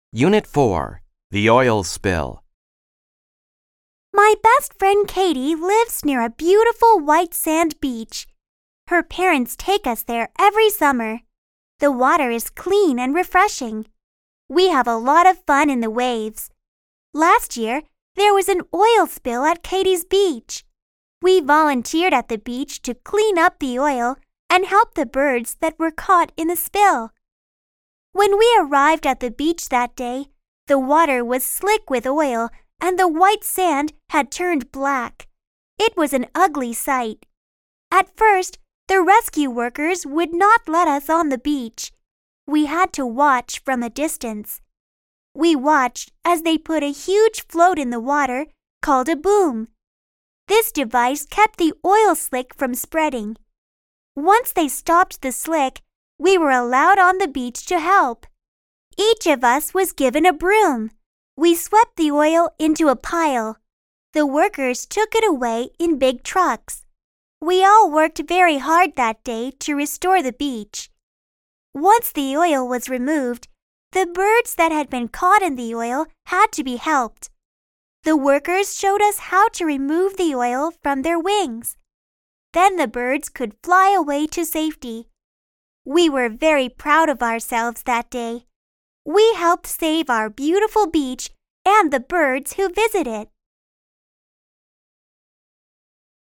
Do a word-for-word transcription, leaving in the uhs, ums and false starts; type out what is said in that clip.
Unit four, The Oil Spill. My best friend Katie lives near a beautiful white sand beach. Her parents take us there every summer. The water is clean and refreshing. We have a lot of fun in the waves. Last year, there was an oil spill at Katie's beach. We volunteered at the beach to clean up the oil and help the birds that were caught in the spill. When we arrived at the beach that day, the water was slick with oil and the white sand had turned black. It was an ugly sight. At first, the rescue workers would not let us on the beach. We had to watch from a distance. We watched as they put a huge float in the water called a boom. This device kept the oil slick from spreading. Once they stopped the slick, we were allowed on the beach to help. Each of us was given a broom. We swept the oil into a pile. The workers took it away in big trucks. We all worked very hard that day to restore the beach. Once the oil was removed, the birds that had been caught in the oil had to be helped. The workers showed us how to remove the oil from their wings. Then the birds could fly away to safety. We were very proud of ourselves that day. We helped save our beautiful beach and the birds who visit it.